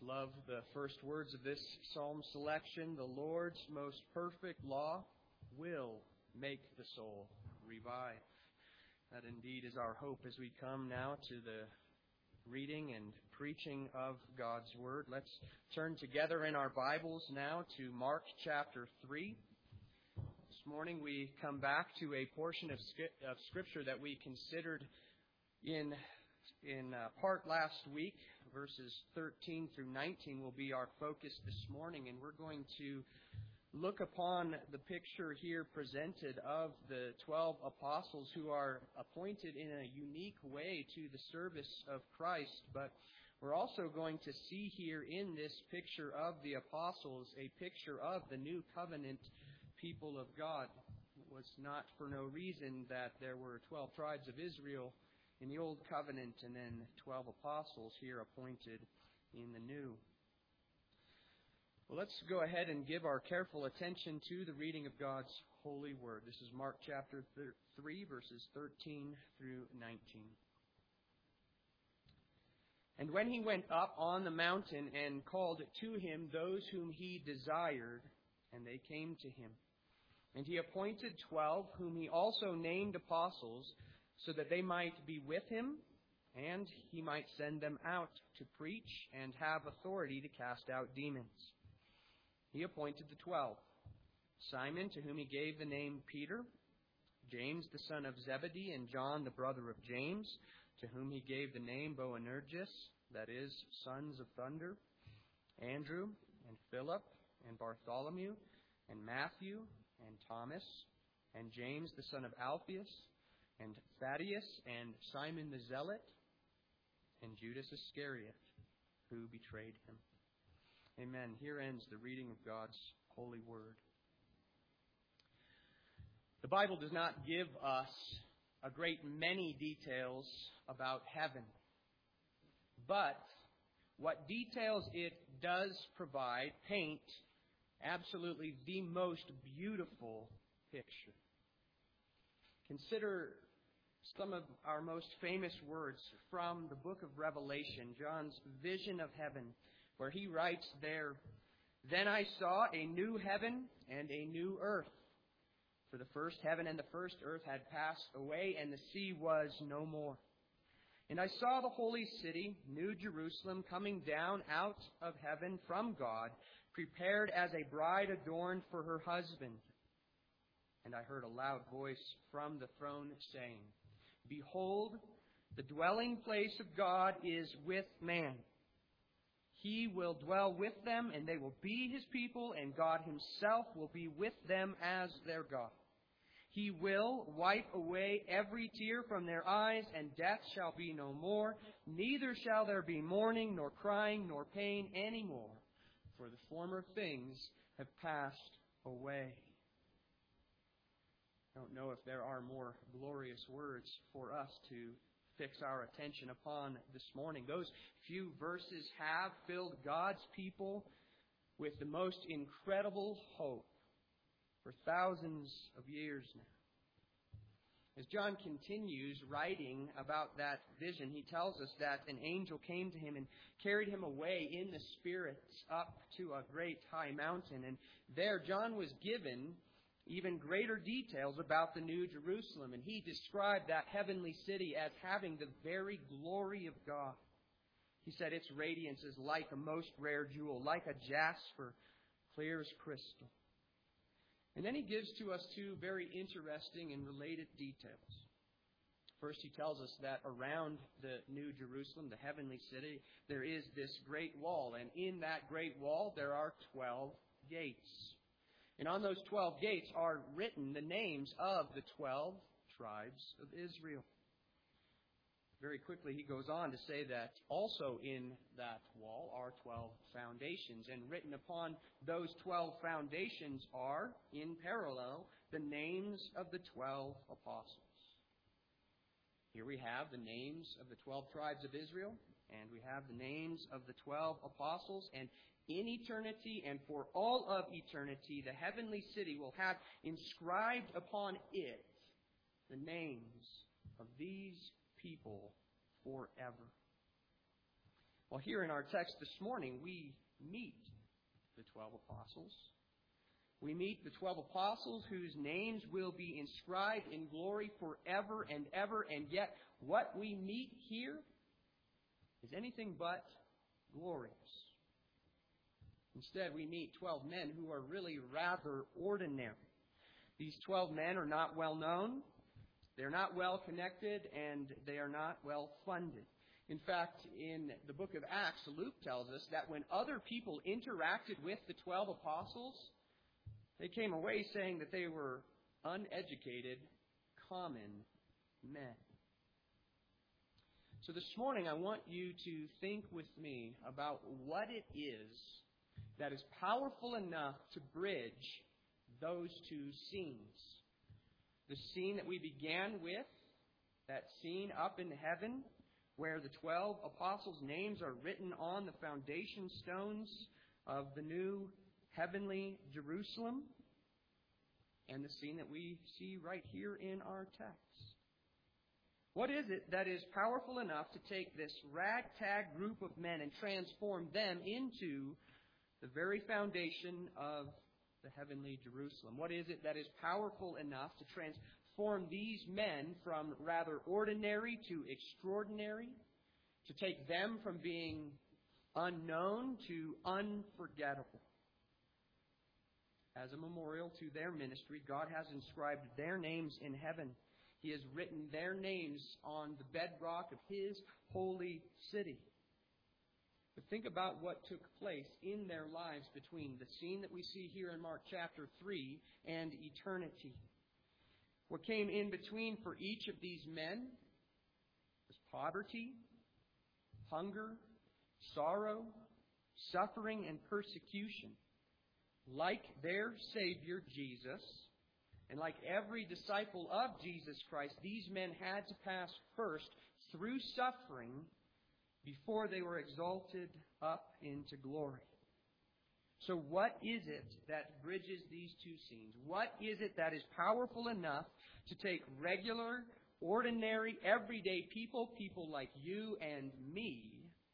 Love the first words of this psalm selection. The Lord's most perfect law will make the soul revive. That indeed is our hope as we come now to the reading and preaching of God's Word. Let's turn together in our Bibles now to Mark chapter 3. This morning we come back to a portion of Scripture that we considered in part last week. Verses 13 through 19 will be our focus this morning, and we're going to look upon the picture here presented of the 12 apostles who are appointed in a unique way to the service of Christ. But we're also going to see here in this picture of the apostles a picture of the new covenant people of God. It was not for no reason that there were 12 tribes of Israel in the Old Covenant, and then 12 apostles here appointed in the New. Well, let's go ahead and give our careful attention to the reading of God's holy word. This is Mark chapter 3, verses 13 through 19. And when he went up on the mountain and called to him those whom he desired, and they came to him. And he appointed 12, whom he also named apostles, so that they might be with him, and he might send them out to preach and have authority to cast out demons. He appointed the 12, Simon, to whom he gave the name Peter, James the son of Zebedee, and John the brother of James, to whom he gave the name Boanerges, that is, sons of thunder, Andrew, and Philip, and Bartholomew, and Matthew, and Thomas, and James the son of Alphaeus, and Thaddeus, and Simon the Zealot, and Judas Iscariot, who betrayed him. Amen. Here ends the reading of God's holy word. The Bible does not give us a great many details about heaven. But what details it does provide paint absolutely the most beautiful picture. Consider some of our most famous words from the book of Revelation, John's vision of heaven, where he writes there, "Then I saw a new heaven and a new earth. For the first heaven and the first earth had passed away, and the sea was no more. And I saw the holy city, New Jerusalem, coming down out of heaven from God, prepared as a bride adorned for her husband. And I heard a loud voice from the throne saying, 'Behold, the dwelling place of God is with man. He will dwell with them, and they will be His people, and God Himself will be with them as their God. He will wipe away every tear from their eyes, and death shall be no more. Neither shall there be mourning, nor crying, nor pain any more, for the former things have passed away.'" I don't know if there are more glorious words for us to fix our attention upon this morning. Those few verses have filled God's people with the most incredible hope for thousands of years now. As John continues writing about that vision, he tells us that an angel came to him and carried him away in the Spirit up to a great high mountain. And there John was given even greater details about the New Jerusalem. And he described that heavenly city as having the very glory of God. He said its radiance is like a most rare jewel, like a jasper, clear as crystal. And then he gives to us two very interesting and related details. First, he tells us that around the New Jerusalem, the heavenly city, there is this great wall. And in that great wall, there are 12 gates. And on those 12 gates are written the names of the 12 tribes of Israel. Very quickly, he goes on to say that also in that wall are 12 foundations. And written upon those 12 foundations are, in parallel, the names of the 12 apostles. Here we have the names of the 12 tribes of Israel, and we have the names of the 12 apostles. And in eternity and for all of eternity, the heavenly city will have inscribed upon it the names of these people forever. Well, here in our text this morning, we meet the 12 apostles. We meet the 12 apostles whose names will be inscribed in glory forever and ever, and yet what we meet here is anything but glorious. Instead, we meet 12 men who are really rather ordinary. These 12 men are not well known, they're not well connected, and they are not well funded. In fact, in the book of Acts, Luke tells us that when other people interacted with the 12 apostles, they came away saying that they were uneducated, common men. So this morning I want you to think with me about what it is that is powerful enough to bridge those two scenes. The scene that we began with, that scene up in heaven, where the 12 apostles' names are written on the foundation stones of the new heavenly Jerusalem, and the scene that we see right here in our text. What is it that is powerful enough to take this ragtag group of men and transform them into the very foundation of the heavenly Jerusalem? What is it that is powerful enough to transform these men from rather ordinary to extraordinary, to take them from being unknown to unforgettable? As a memorial to their ministry, God has inscribed their names in heaven. He has written their names on the bedrock of His holy city. But think about what took place in their lives between the scene that we see here in Mark chapter 3 and eternity. What came in between for each of these men was poverty, hunger, sorrow, suffering, and persecution. Like their Savior, Jesus, and like every disciple of Jesus Christ, these men had to pass first through suffering before they were exalted up into glory. So what is it that bridges these two scenes? What is it that is powerful enough to take regular, ordinary, everyday people like you and me?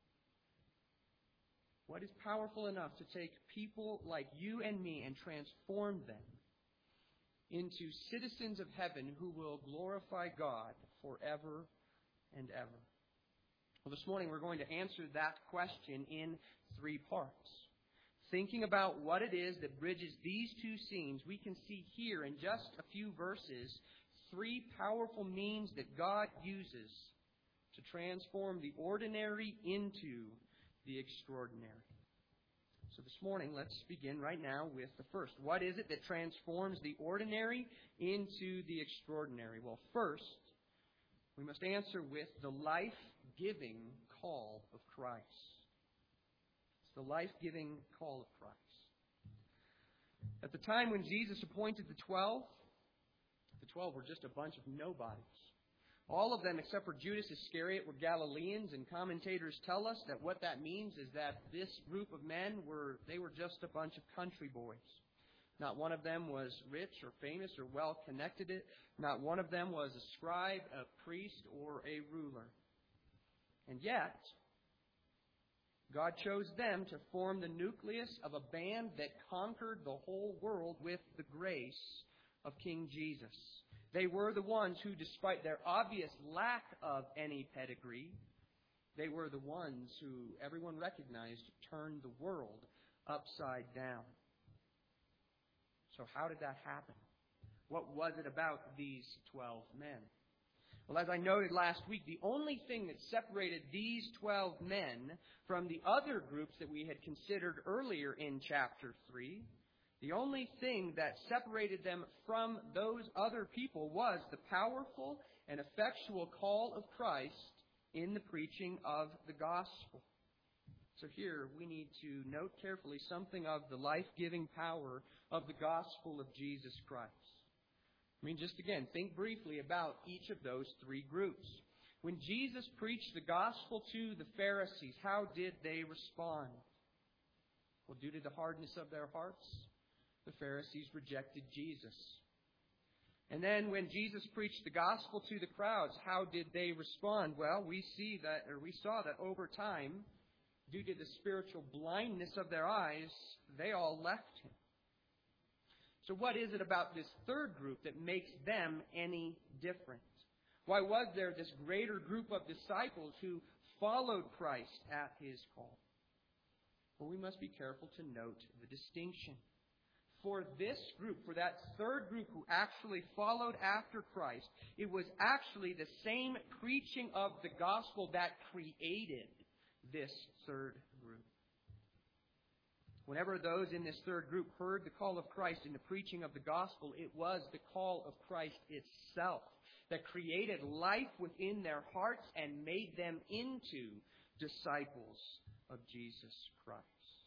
What is powerful enough to take people like you and me and transform them into citizens of heaven who will glorify God forever and ever? Well, this morning we're going to answer that question in 3 parts. Thinking about what it is that bridges these two scenes, we can see here in just a few verses 3 powerful means that God uses to transform the ordinary into the extraordinary. So this morning, let's begin right now with the first. What is it that transforms the ordinary into the extraordinary? Well, first, we must answer with the life-giving call of Christ. It's the life-giving call of Christ. At the time when Jesus appointed the 12 were just a bunch of nobodies. All of them, except for Judas Iscariot, were Galileans, and commentators tell us that what that means is that this group of men were just a bunch of country boys. Not one of them was rich or famous or well connected. Not one of them was a scribe, a priest, or a ruler. And yet, God chose them to form the nucleus of a band that conquered the whole world with the grace of King Jesus. They were the ones who, despite their obvious lack of any pedigree, they were the ones who everyone recognized turned the world upside down. So how did that happen? What was it about these 12 men? Well, as I noted last week, the only thing that separated these 12 men from the other groups that we had considered earlier in chapter 3, the only thing that separated them from those other people was the powerful and effectual call of Christ in the preaching of the gospel. So here we need to note carefully something of the life-giving power of the gospel of Jesus Christ. Just again, think briefly about each of those 3 groups. When Jesus preached the gospel to the Pharisees, how did they respond? Well, due to the hardness of their hearts, the Pharisees rejected Jesus. And then when Jesus preached the gospel to the crowds, how did they respond? Well, we saw that over time, due to the spiritual blindness of their eyes, they all left him. So what is it about this third group that makes them any different? Why was there this greater group of disciples who followed Christ at his call? Well, we must be careful to note the distinction. For this group, for that third group who actually followed after Christ, it was actually the same preaching of the gospel that created this third group. Whenever those in this third group heard the call of Christ in the preaching of the gospel, it was the call of Christ itself that created life within their hearts and made them into disciples of Jesus Christ.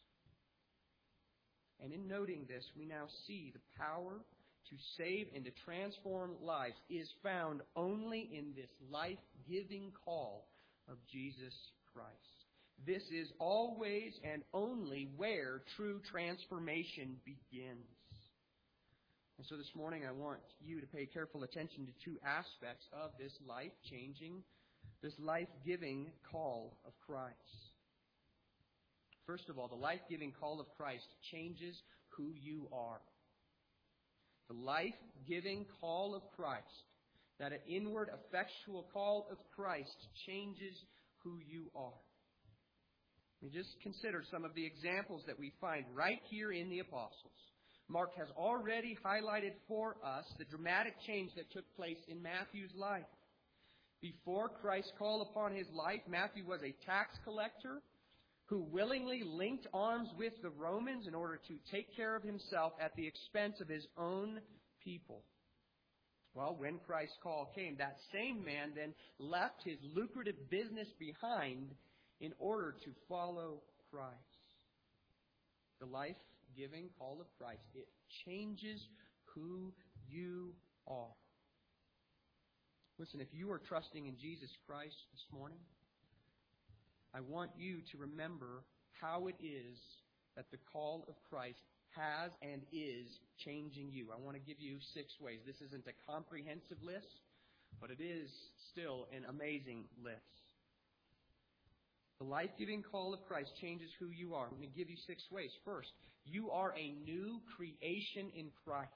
And in noting this, we now see the power to save and to transform lives is found only in this life-giving call of Jesus Christ. This is always and only where true transformation begins. And so this morning I want you to pay careful attention to two aspects of this life-changing, this life-giving call of Christ. First of all, the life-giving call of Christ changes who you are. The life-giving call of Christ, that inward, effectual call of Christ, changes who you are. Let me just consider some of the examples that we find right here in the Apostles. Mark has already highlighted for us the dramatic change that took place in Matthew's life. Before Christ's call upon his life, Matthew was a tax collector who willingly linked arms with the Romans in order to take care of himself at the expense of his own people. Well, when Christ's call came, that same man then left his lucrative business behind in order to follow Christ. The life-giving call of Christ, it changes who you are. Listen, if you are trusting in Jesus Christ this morning, I want you to remember how it is that the call of Christ has and is changing you. I want to give you 6 ways. This isn't a comprehensive list, but it is still an amazing list. The life-giving call of Christ changes who you are. I'm going to give you 6 ways. First, you are a new creation in Christ.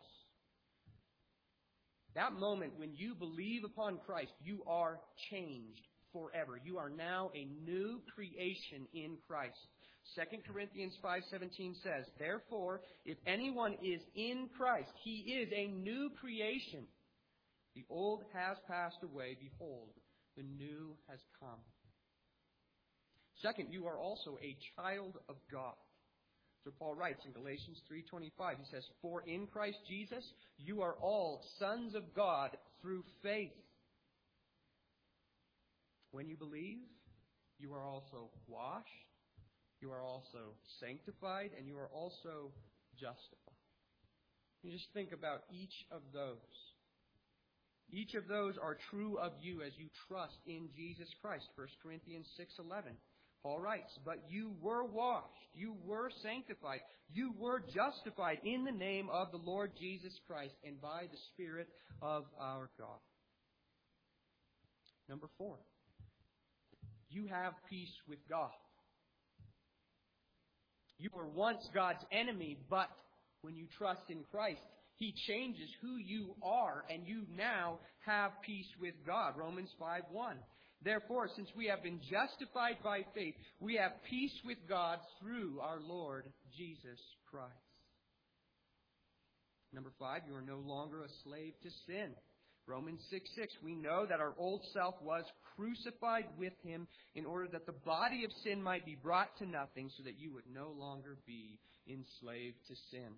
That moment when you believe upon Christ, you are changed forever. You are now a new creation in Christ. 2 Corinthians 5:17 says, "Therefore, if anyone is in Christ, he is a new creation. The old has passed away. Behold, the new has come." Second, you are also a child of God. So Paul writes in Galatians 3:25, he says, "For in Christ Jesus you are all sons of God through faith." When you believe, you are also washed, you are also sanctified, and you are also justified. You just think about each of those. Each of those are true of you as you trust in Jesus Christ. 1 Corinthians 6:11. Paul writes, "But you were washed, you were sanctified, you were justified in the name of the Lord Jesus Christ and by the Spirit of our God." Number 4, you have peace with God. You were once God's enemy, but when you trust in Christ, He changes who you are, and you now have peace with God. Romans 5:1. "Therefore, since we have been justified by faith, we have peace with God through our Lord Jesus Christ." Number 5, you are no longer a slave to sin. Romans 6:6, "We know that our old self was crucified with Him in order that the body of sin might be brought to nothing, so that you would no longer be enslaved to sin."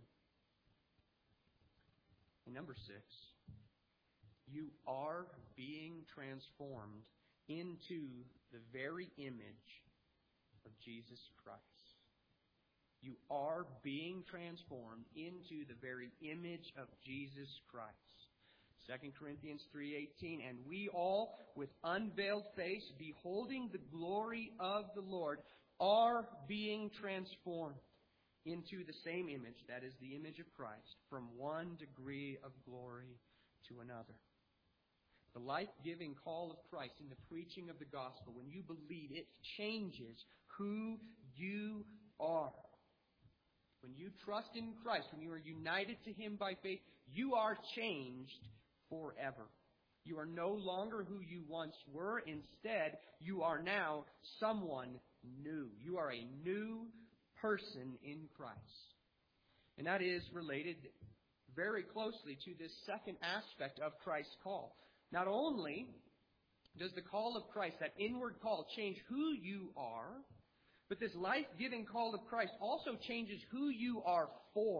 And number 6, you are being transformed into the very image of Jesus Christ. You are being transformed into the very image of Jesus Christ. 2 Corinthians 3:18, "And we all, with unveiled face, beholding the glory of the Lord, are being transformed into the same image," that is the image of Christ, "from one degree of glory to another." The life-giving call of Christ in the preaching of the gospel, when you believe, it changes who you are. When you trust in Christ, when you are united to Him by faith, you are changed forever. You are no longer who you once were. Instead, you are now someone new. You are a new person in Christ. And that is related very closely to this second aspect of Christ's call. Not only does the call of Christ, that inward call, change who you are, but this life-giving call of Christ also changes who you are for.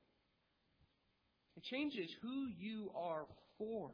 It changes who you are for.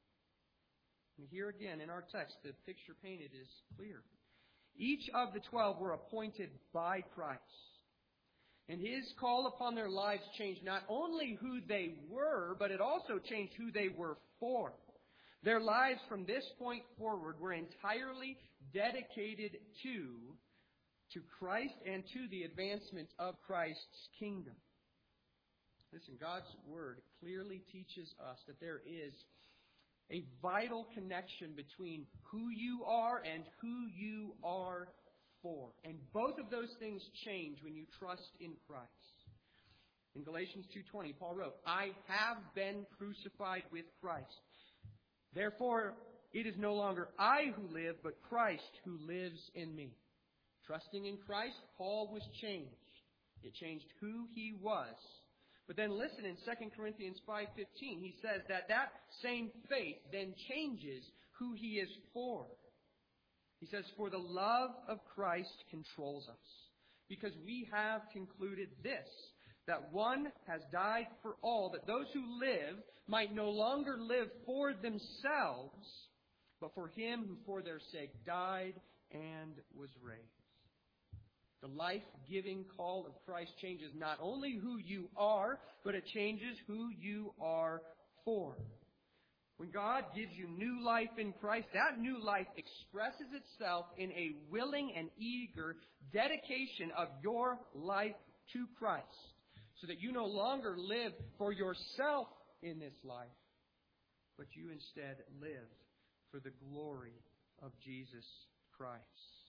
And here again in our text, the picture painted is clear. Each of the 12 were appointed by Christ. And His call upon their lives changed not only who they were, but it also changed who they were for. Their lives from this point forward were entirely dedicated to Christ and to the advancement of Christ's kingdom. Listen, God's Word clearly teaches us that there is a vital connection between who you are and who you are for. And both of those things change when you trust in Christ. In Galatians 2:20, Paul wrote, I have been crucified with Christ. Therefore, it is no longer I who live, but Christ who lives in me. Trusting in Christ, Paul was changed. It changed who he was. But then listen, in 2 Corinthians 5:15, he says that same faith then changes who he is for. He says, for the love of Christ controls us, because we have concluded this, that one has died for all, that those who live might no longer live for themselves, but for Him who for their sake died and was raised. The life-giving call of Christ changes not only who you are, but it changes who you are for. When God gives you new life in Christ, that new life expresses itself in a willing and eager dedication of your life to Christ, so that you no longer live for yourself in this life, but you instead live for the glory of Jesus Christ.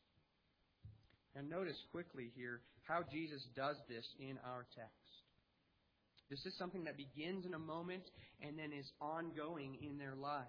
And notice quickly here how Jesus does this in our text. This is something that begins in a moment and then is ongoing in their lives.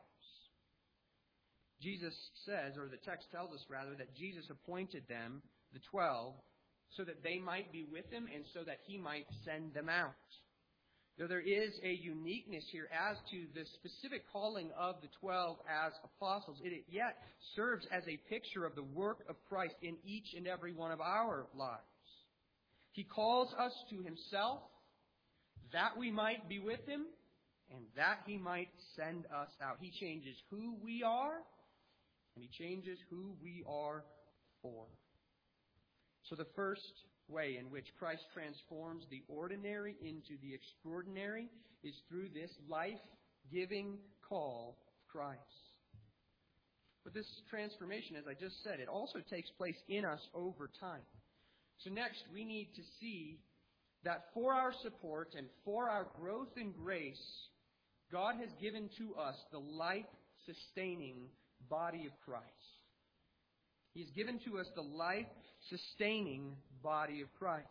Jesus says, or the text tells us rather, that Jesus appointed them, the 12, so that they might be with Him and so that He might send them out. Though there is a uniqueness here as to the specific calling of the 12 as apostles, it yet serves as a picture of the work of Christ in each and every one of our lives. He calls us to Himself that we might be with Him and that He might send us out. He changes who we are and He changes who we are for. So the first way in which Christ transforms the ordinary into the extraordinary is through this life-giving call of Christ. But this transformation, as I just said, it also takes place in us over time. So next, we need to see that for our support and for our growth in grace, God has given to us the life-sustaining body of Christ. He has given to us the life-sustaining body of Christ.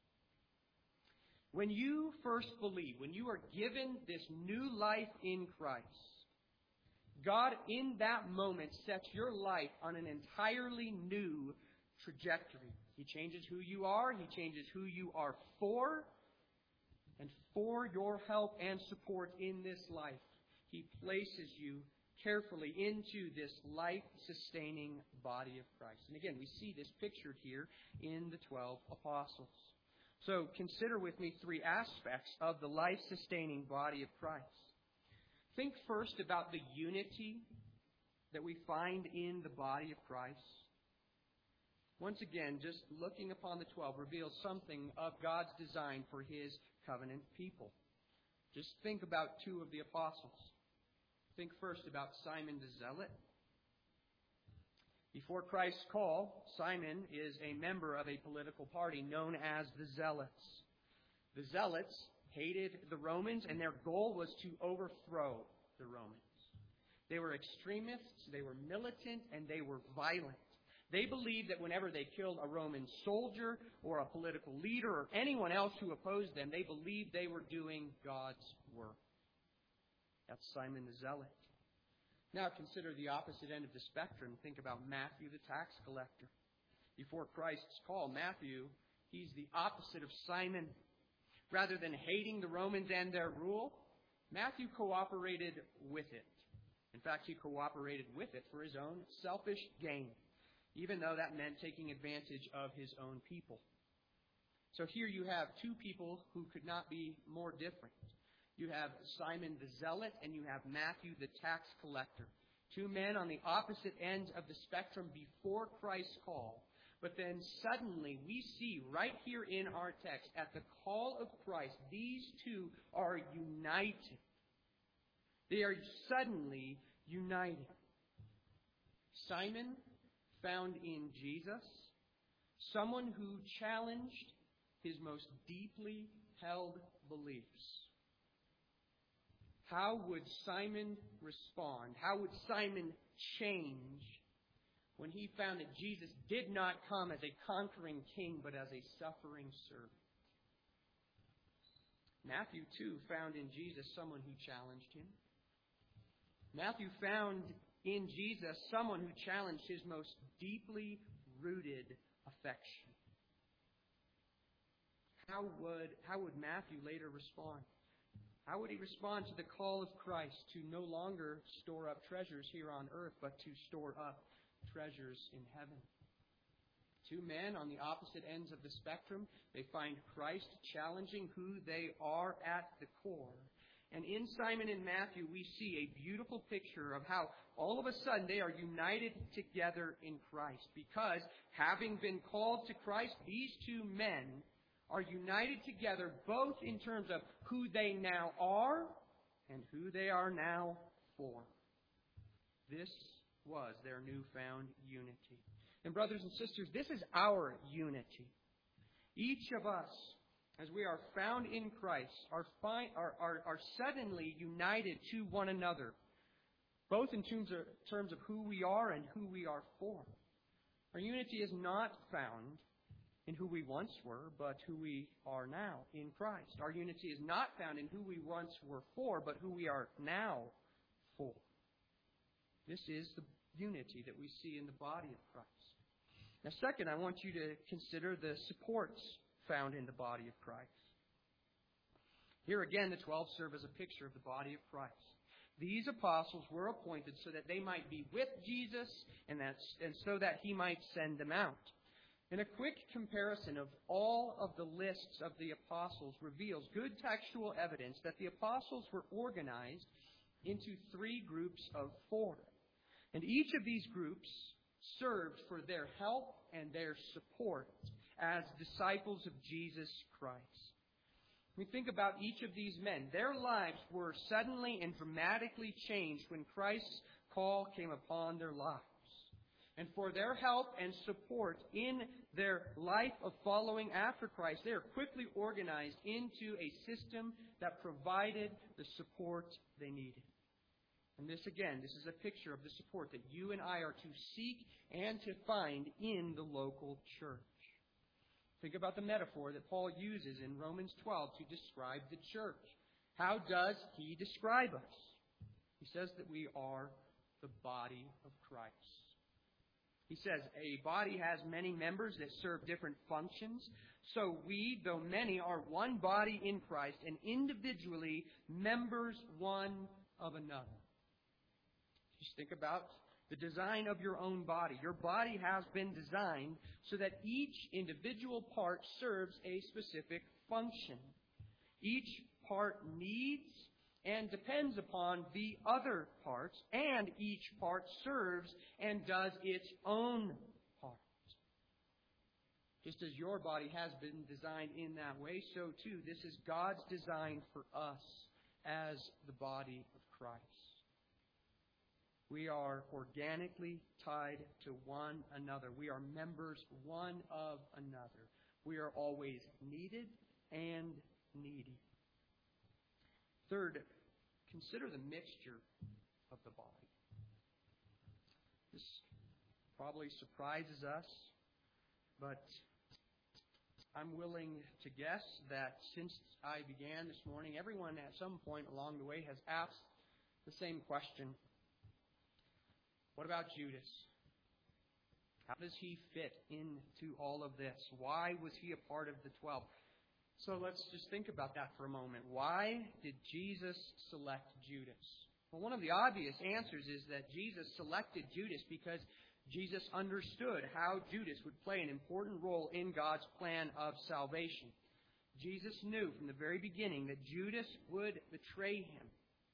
When you first believe, when you are given this new life in Christ, God in that moment sets your life on an entirely new trajectory. He changes who you are. He changes who you are for. And for your help and support in this life, He places you carefully into this life-sustaining body of Christ. And again, we see this pictured here in the 12 apostles. So consider with me three aspects of the life-sustaining body of Christ. Think first about the unity that we find in the body of Christ. Once again, just looking upon the 12 reveals something of God's design for His covenant people. Just think about two of the apostles. Think first about Simon the Zealot. Before Christ's call, Simon is a member of a political party known as the Zealots. The Zealots hated the Romans, and their goal was to overthrow the Romans. They were extremists, they were militant, and they were violent. They believed that whenever they killed a Roman soldier or a political leader or anyone else who opposed them, they believed they were doing God's work. That's Simon the Zealot. Now consider the opposite end of the spectrum. Think about Matthew the tax collector. Before Christ's call, Matthew, he's the opposite of Simon. Rather than hating the Romans and their rule, Matthew cooperated with it. In fact, he cooperated with it for his own selfish gain, even though that meant taking advantage of his own people. So here you have two people who could not be more different. You have Simon the Zealot and you have Matthew the tax collector. Two men on the opposite ends of the spectrum before Christ's call. But then suddenly we see right here in our text, at the call of Christ, these two are united. They are suddenly united. Simon found in Jesus someone who challenged his most deeply held beliefs. How would Simon respond? How would Simon change when he found that Jesus did not come as a conquering king, but as a suffering servant? Matthew, too, found in Jesus someone who challenged him. Matthew found in Jesus someone who challenged his most deeply rooted affection. How would Matthew later respond? How would he respond to the call of Christ to no longer store up treasures here on earth, but to store up treasures in heaven? Two men on the opposite ends of the spectrum, they find Christ challenging who they are at the core. And in Simon and Matthew, we see a beautiful picture of how all of a sudden they are united together in Christ. Because having been called to Christ, these two men are united together both in terms of who they now are and who they are now for. This was their newfound unity. And brothers and sisters, this is our unity. Each of us, as we are found in Christ, are suddenly united to one another, both in terms of who we are and who we are for. Our unity is not found in who we once were, but who we are now in Christ. Our unity is not found in who we once were for, but who we are now for. This is the unity that we see in the body of Christ. Now, second, I want you to consider the supports found in the body of Christ. Here again, the 12 serve as a picture of the body of Christ. These apostles were appointed so that they might be with Jesus and so that he might send them out. And a quick comparison of all of the lists of the apostles reveals good textual evidence that the apostles were organized into three groups of four. And each of these groups served for their help and their support as disciples of Jesus Christ. We think about each of these men. Their lives were suddenly and dramatically changed when Christ's call came upon their lives. And for their help and support in their life of following after Christ, they are quickly organized into a system that provided the support they needed. And this is a picture of the support that you and I are to seek and to find in the local church. Think about the metaphor that Paul uses in Romans 12 to describe the church. How does he describe us? He says that we are the body of Christ. He says a body has many members that serve different functions. So we, though many, are one body in Christ and individually members one of another. Just think about the design of your own body. Your body has been designed so that each individual part serves a specific function. Each part needs and depends upon the other parts, and each part serves and does its own part. Just as your body has been designed in that way, so too, this is God's design for us as the body of Christ. We are organically tied to one another. We are members one of another. We are always needed and needy. Third, consider the mixture of the body. probably surprises us, but I'm willing to guess that since I began this morning, everyone at some point along the way has asked the same question. What about Judas? How does he fit into all of this? Why was he a part of the 12? So let's just think about that for a moment. Why did Jesus select Judas? Well, one of the obvious answers is that Jesus selected Judas because Jesus understood how Judas would play an important role in God's plan of salvation. Jesus knew from the very beginning that Judas would betray him.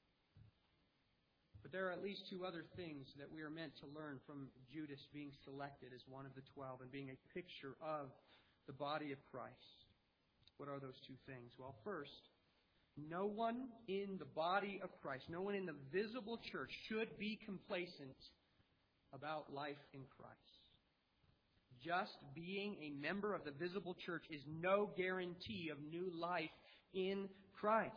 But there are at least two other things that we are meant to learn from Judas being selected as one of the 12 and being a picture of the body of Christ. What are those two things? Well, first, no one in the body of Christ, no one in the visible church should be complacent about life in Christ. Just being a member of the visible church is no guarantee of new life in Christ.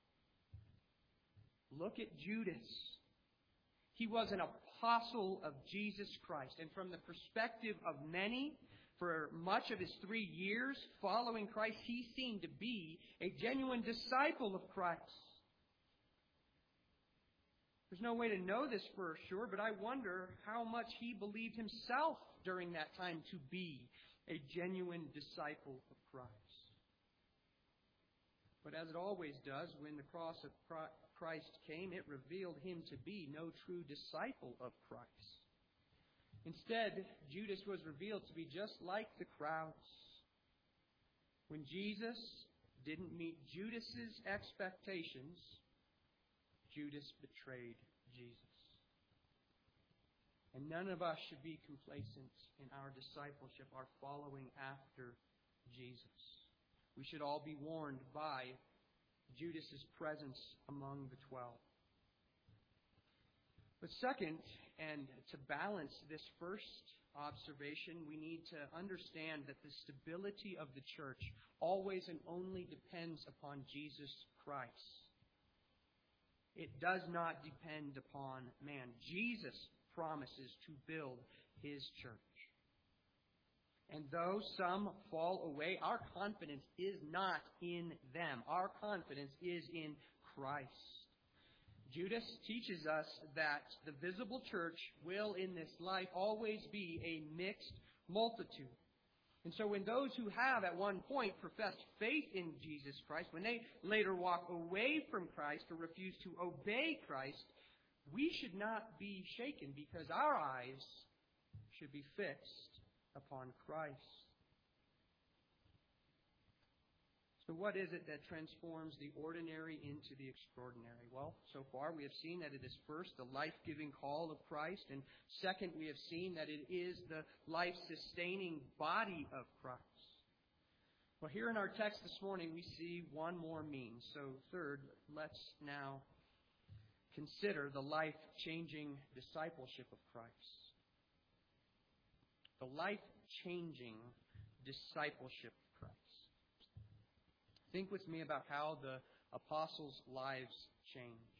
Look at Judas. He was an apostle of Jesus Christ. And from the perspective of many, for much of his 3 years following Christ, he seemed to be a genuine disciple of Christ. There's no way to know this for sure, but I wonder how much he believed himself during that time to be a genuine disciple of Christ. But as it always does, when the cross of Christ came, it revealed him to be no true disciple of Christ. Instead, Judas was revealed to be just like the crowds. When Jesus didn't meet Judas's expectations, Judas betrayed Jesus. And none of us should be complacent in our discipleship, our following after Jesus. We should all be warned by Judas's presence among the 12. But second, and to balance this first observation, we need to understand that the stability of the church always and only depends upon Jesus Christ. It does not depend upon man. Jesus promises to build His church. And though some fall away, our confidence is not in them. Our confidence is in Christ. Judas teaches us that the visible church will in this life always be a mixed multitude. And so when those who have at one point professed faith in Jesus Christ, when they later walk away from Christ or refuse to obey Christ, we should not be shaken because our eyes should be fixed upon Christ. So what is it that transforms the ordinary into the extraordinary? Well, so far we have seen that it is first the life-giving call of Christ, and second we have seen that it is the life-sustaining body of Christ. Well, here in our text this morning we see one more means. So third, let's now consider the life-changing discipleship of Christ. The life-changing discipleship of Christ. Think with me about how the apostles' lives changed.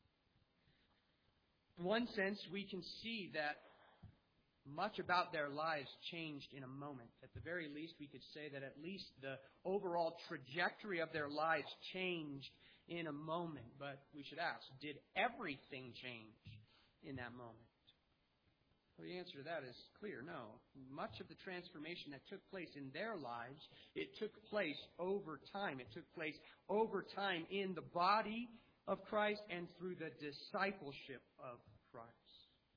In one sense, we can see that much about their lives changed in a moment. At the very least, we could say that at least the overall trajectory of their lives changed in a moment. But we should ask, did everything change in that moment? Well, the answer to that is clear, no. Much of the transformation that took place in their lives, it took place over time. It took place over time in the body of Christ and through the discipleship of Christ.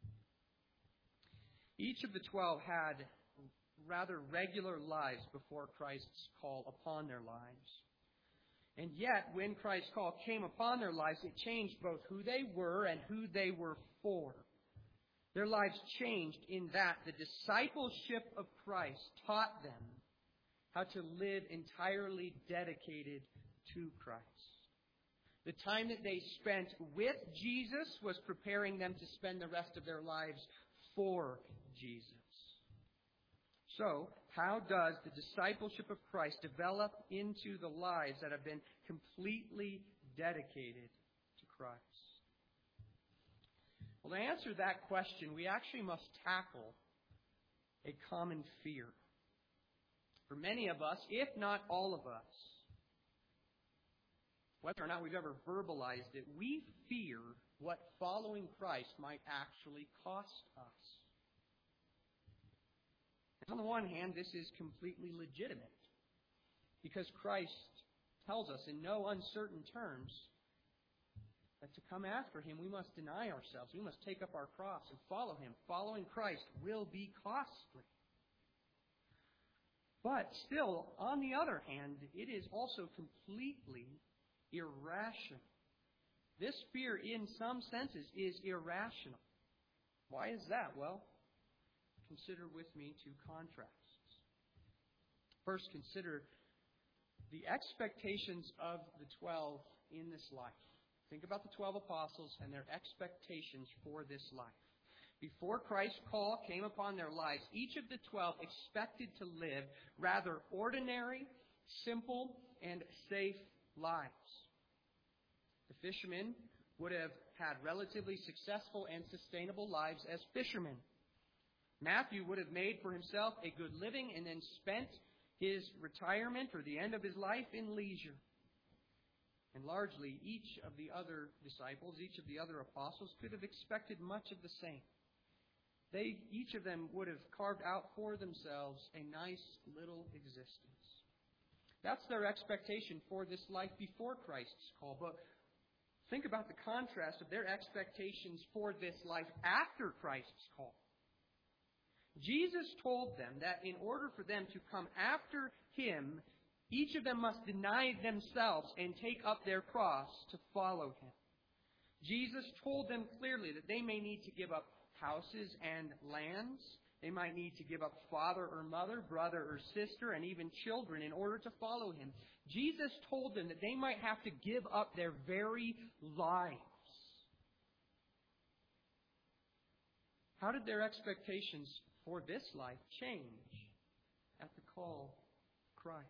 Each of the 12 had rather regular lives before Christ's call upon their lives. And yet, when Christ's call came upon their lives, it changed both who they were and who they were for. Their lives changed in that the discipleship of Christ taught them how to live entirely dedicated to Christ. The time that they spent with Jesus was preparing them to spend the rest of their lives for Jesus. So, how does the discipleship of Christ develop into the lives that have been completely dedicated to Christ? Well, to answer that question, we actually must tackle a common fear. For many of us, if not all of us, whether or not we've ever verbalized it, we fear what following Christ might actually cost us. On the one hand, this is completely legitimate, because Christ tells us in no uncertain terms that to come after Him, we must deny ourselves. We must take up our cross and follow Him. Following Christ will be costly. But still, on the other hand, it is also completely irrational. This fear, in some senses, is irrational. Why is that? Well, consider with me two contrasts. First, consider the expectations of the 12 in this life. Think about the 12 apostles and their expectations for this life. Before Christ's call came upon their lives, each of the 12 expected to live rather ordinary, simple, and safe lives. The fishermen would have had relatively successful and sustainable lives as fishermen. Matthew would have made for himself a good living and then spent his retirement or the end of his life in leisure. And largely, each of the other disciples, each of the other apostles could have expected much of the same. Each of them would have carved out for themselves a nice little existence. That's their expectation for this life before Christ's call. But think about the contrast of their expectations for this life after Christ's call. Jesus told them that in order for them to come after Him, each of them must deny themselves and take up their cross to follow Him. Jesus told them clearly that they may need to give up houses and lands. They might need to give up father or mother, brother or sister, and even children in order to follow Him. Jesus told them that they might have to give up their very lives. How did their expectations for this life change at the call of Christ?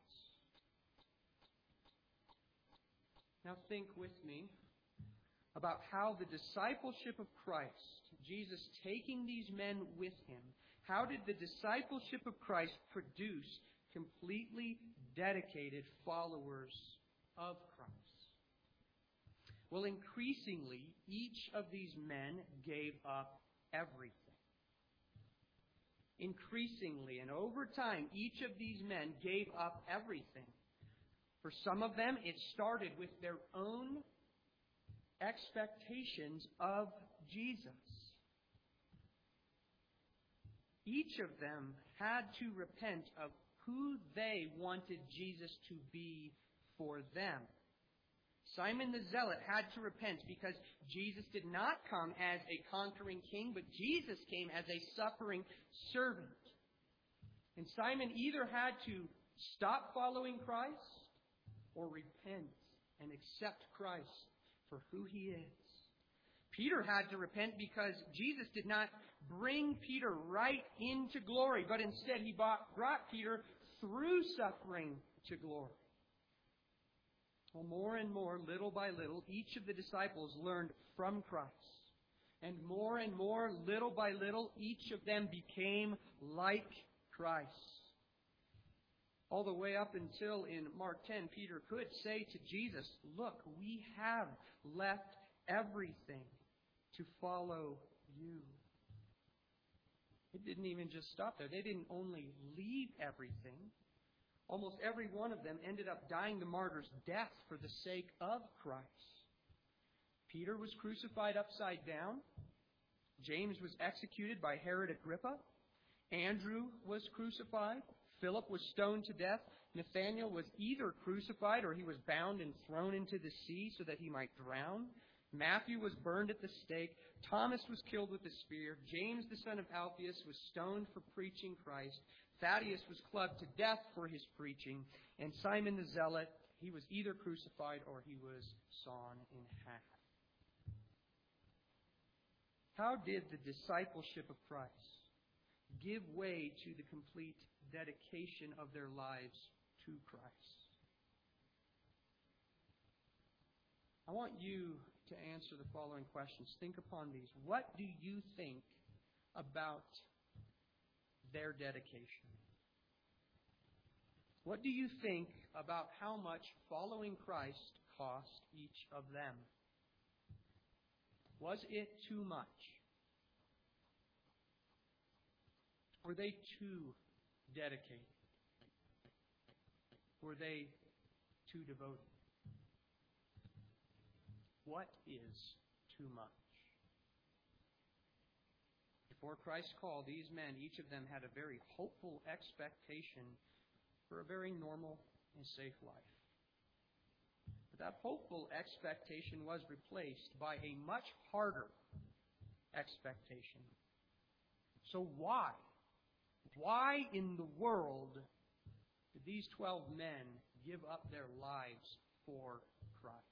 Now think with me about how the discipleship of Christ, Jesus taking these men with Him, how did the discipleship of Christ produce completely dedicated followers of Christ? Well, increasingly, each of these men gave up everything. Increasingly, and over time, each of these men gave up everything. For some of them, it started with their own expectations of Jesus. Each of them had to repent of who they wanted Jesus to be for them. Simon the Zealot had to repent because Jesus did not come as a conquering king, but Jesus came as a suffering servant. And Simon either had to stop following Christ or repent and accept Christ for who He is. Peter had to repent because Jesus did not bring Peter right into glory, but instead He brought Peter through suffering to glory. Well, more and more, little by little, each of the disciples learned from Christ. And more, little by little, each of them became like Christ. All the way up until in Mark 10, Peter could say to Jesus, "Look, we have left everything to follow You." It didn't even just stop there. They didn't only leave everything. Almost every one of them ended up dying the martyr's death for the sake of Christ. Peter was crucified upside down. James was executed by Herod Agrippa. Andrew was crucified. Philip was stoned to death. Nathanael was either crucified or he was bound and thrown into the sea so that he might drown. Matthew was burned at the stake. Thomas was killed with a spear. James, the son of Alphaeus, was stoned for preaching Christ. Thaddeus was clubbed to death for his preaching. And Simon the Zealot, he was either crucified or he was sawn in half. How did the discipleship of Christ give way to the complete dedication of their lives to Christ? I want you to answer the following questions. Think upon these. What do you think about their dedication. What do you think about how much following Christ cost each of them? Was it too much? Were they too dedicated? Were they too devoted? What is too much? Before Christ's call, these men, each of them, had a very hopeful expectation for a very normal and safe life. But that hopeful expectation was replaced by a much harder expectation. So why? Why in the world did these 12 men give up their lives for Christ?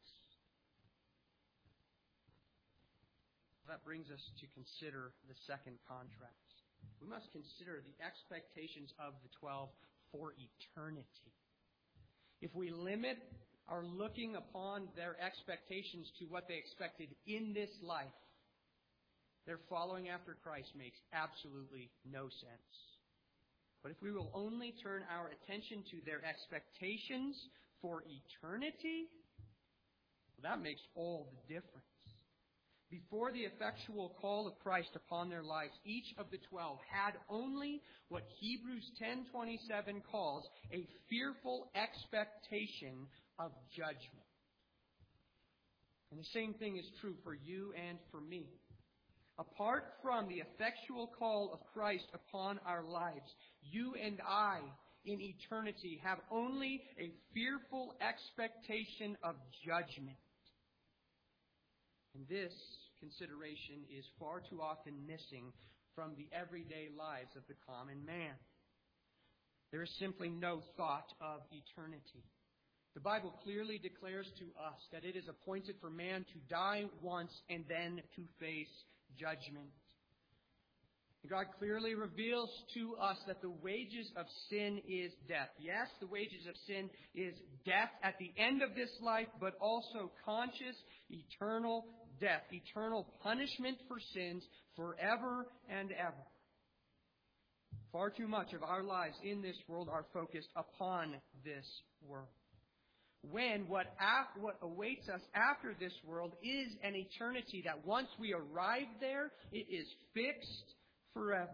That brings us to consider the second contrast. We must consider the expectations of the 12 for eternity. If we limit our looking upon their expectations to what they expected in this life, their following after Christ makes absolutely no sense. But if we will only turn our attention to their expectations for eternity, well, that makes all the difference. Before the effectual call of Christ upon their lives, each of the 12 had only what Hebrews 10:27 calls a fearful expectation of judgment. And the same thing is true for you and for me. Apart from the effectual call of Christ upon our lives, you and I in eternity have only a fearful expectation of judgment. And this consideration is far too often missing from the everyday lives of the common man. There is simply no thought of eternity. The Bible clearly declares to us that it is appointed for man to die once and then to face judgment. God clearly reveals to us that the wages of sin is death. Yes, the wages of sin is death at the end of this life, but also conscious, eternal death, eternal punishment for sins forever and ever. Far too much of our lives in this world are focused upon this world. When what awaits us after this world is an eternity that once we arrive there, it is fixed forever.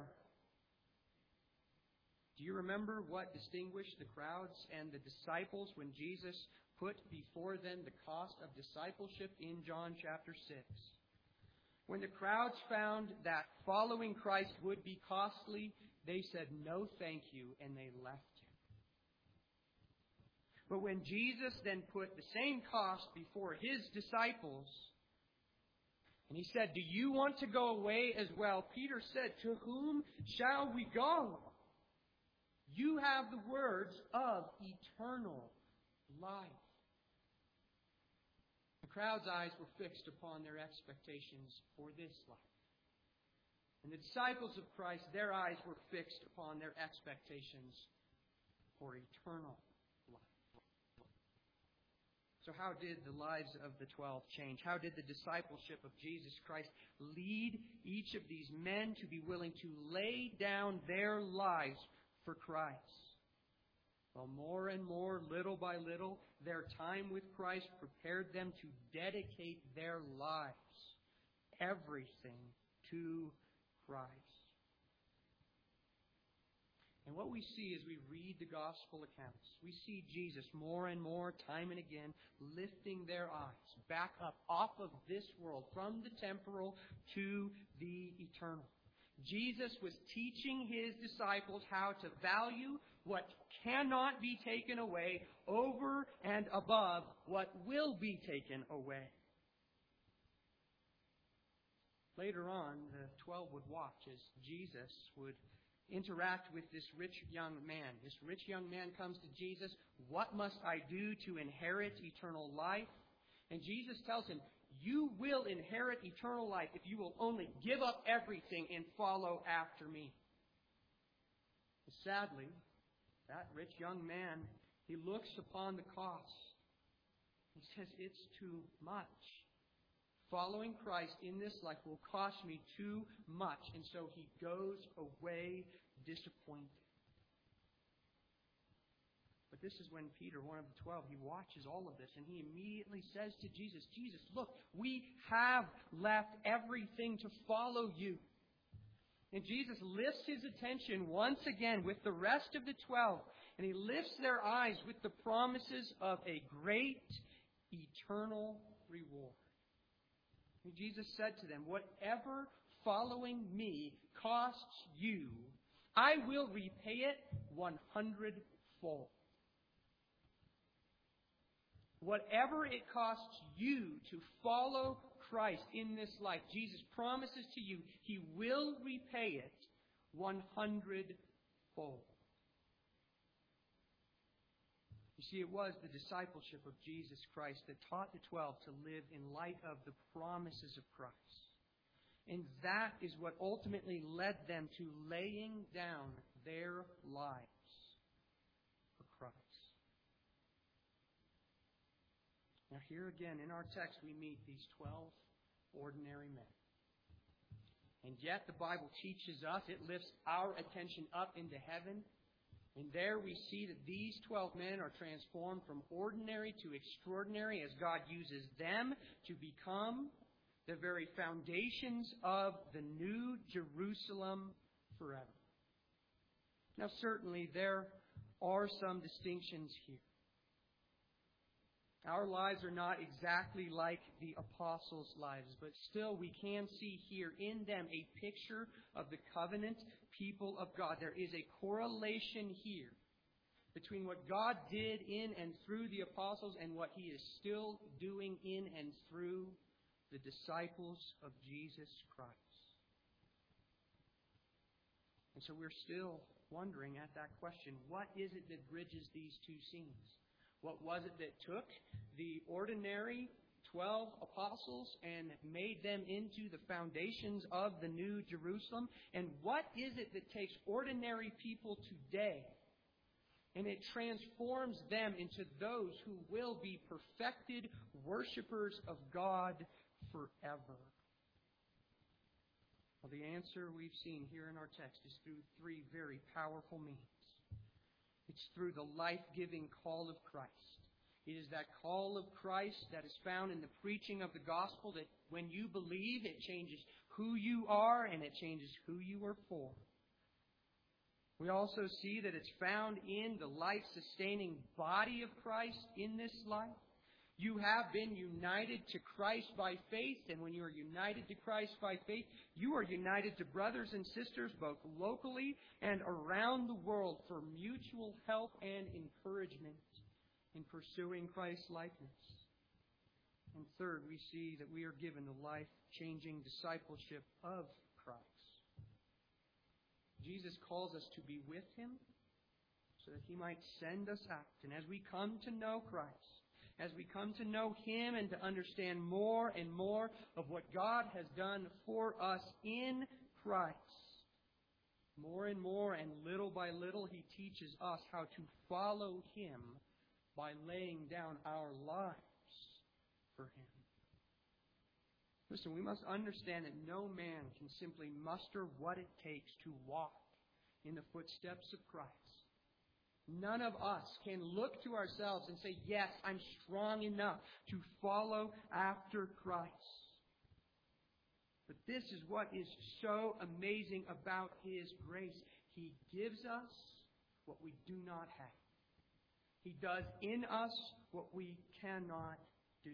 Do you remember what distinguished the crowds and the disciples when Jesus put before them the cost of discipleship in John chapter 6? When the crowds found that following Christ would be costly, they said, "No, thank you," and they left him. But when Jesus then put the same cost before his disciples, and he said, "Do you want to go away as well?" Peter said, "To whom shall we go? You have the words of eternal life." The crowd's eyes were fixed upon their expectations for this life. And the disciples of Christ, their eyes were fixed upon their expectations for eternal life. So how did the lives of the 12 change? How did the discipleship of Jesus Christ lead each of these men to be willing to lay down their lives for Christ? Well, more and more, little by little, their time with Christ prepared them to dedicate their lives, everything, to Christ. And what we see as we read the gospel accounts, we see Jesus more and more, time and again, lifting their eyes back up off of this world, from the temporal to the eternal. Jesus was teaching his disciples how to value what cannot be taken away over and above what will be taken away. Later on, the 12 would watch as Jesus would interact with this rich young man. This rich young man comes to Jesus. "What must I do to inherit eternal life?" And Jesus tells him, "You will inherit eternal life if you will only give up everything and follow after me." And sadly, that rich young man, he looks upon the cost. He says, "It's too much. Following Christ in this life will cost me too much." And so he goes away disappointed. But this is when Peter, one of the 12, he watches all of this and he immediately says to Jesus, Jesus, look, we have left everything to follow you. And Jesus lifts his attention once again with the rest of the 12, and he lifts their eyes with the promises of a great eternal reward. And Jesus said to them, whatever following me costs you, I will repay it 100-fold. Whatever it costs you to follow Christ in this life, Jesus promises to you, He will repay it 100-fold. You see, it was the discipleship of Jesus Christ that taught the 12 to live in light of the promises of Christ. And that is what ultimately led them to laying down their lives for Christ. Now here again in our text we meet these 12 ordinary men. And yet the Bible teaches us, it lifts our attention up into heaven. And there we see that these 12 men are transformed from ordinary to extraordinary as God uses them to become the very foundations of the new Jerusalem forever. Now certainly there are some distinctions here. Our lives are not exactly like the apostles' lives, but still we can see here in them a picture of the covenant people of God. There is a correlation here between what God did in and through the apostles and what He is still doing in and through the disciples of Jesus Christ. And so we're still wondering at that question, what is it that bridges these two scenes? What was it that took the ordinary 12 apostles and made them into the foundations of the New Jerusalem? And what is it that takes ordinary people today and it transforms them into those who will be perfected worshipers of God forever? Well, the answer we've seen here in our text is through three very powerful means. It's through the life-giving call of Christ. It is that call of Christ that is found in the preaching of the gospel that when you believe, it changes who you are and it changes who you are for. We also see that it's found in the life-sustaining body of Christ in this life. You have been united to Christ by faith, and when you are united to Christ by faith, you are united to brothers and sisters both locally and around the world for mutual help and encouragement in pursuing Christ's likeness. And third, we see that we are given the life-changing discipleship of Christ. Jesus calls us to be with Him so that He might send us out. And as we come to know Christ, as we come to know Him and to understand more and more of what God has done for us in Christ, more and more and little by little He teaches us how to follow Him by laying down our lives for Him. Listen, we must understand that no man can simply muster what it takes to walk in the footsteps of Christ. None of us can look to ourselves and say, yes, I'm strong enough to follow after Christ. But this is what is so amazing about His grace. He gives us what we do not have. He does in us what we cannot do.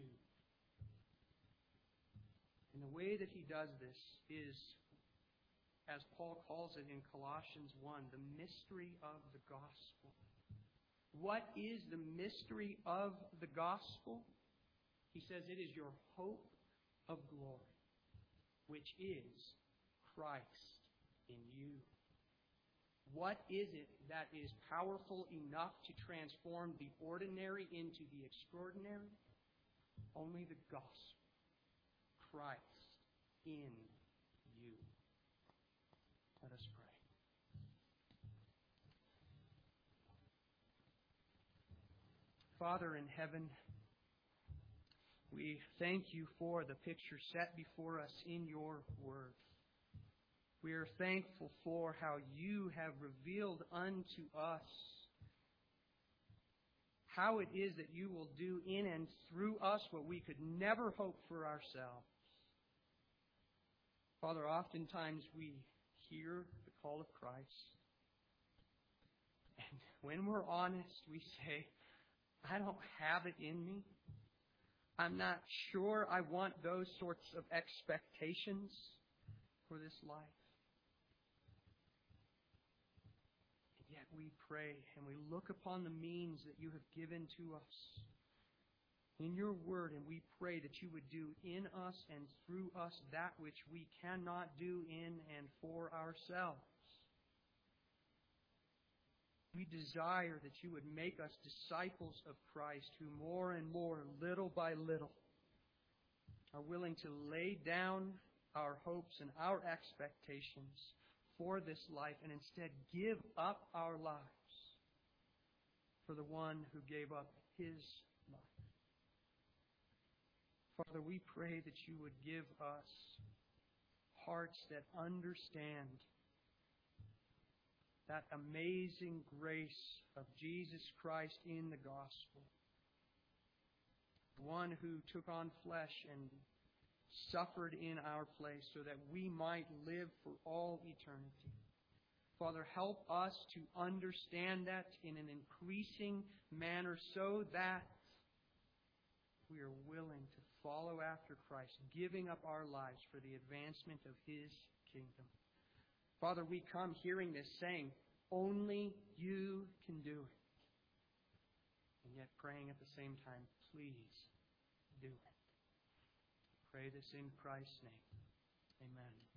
And the way that He does this is, as Paul calls it in Colossians 1, the mystery of the gospel. What is the mystery of the gospel? He says it is your hope of glory, which is Christ in you. What is it that is powerful enough to transform the ordinary into the extraordinary? Only the gospel. Christ in you. Let us pray. Father in heaven, we thank You for the picture set before us in Your Word. We are thankful for how You have revealed unto us how it is that You will do in and through us what we could never hope for ourselves. Father, oftentimes we hear the call of Christ. And when we're honest, we say, I don't have it in me. I'm not sure I want those sorts of expectations for this life. And yet we pray and we look upon the means that You have given to us in Your Word, and we pray that You would do in us and through us that which we cannot do in and for ourselves. We desire that You would make us disciples of Christ who more and more, little by little, are willing to lay down our hopes and our expectations for this life and instead give up our lives for the one who gave up His life. Father, we pray that You would give us hearts that understand that amazing grace of Jesus Christ in the gospel. The one who took on flesh and suffered in our place so that we might live for all eternity. Father, help us to understand that in an increasing manner so that we are willing to follow after Christ, giving up our lives for the advancement of His kingdom. Father, we come hearing this saying, only You can do it. And yet praying at the same time, please do it. Pray this in Christ's name. Amen.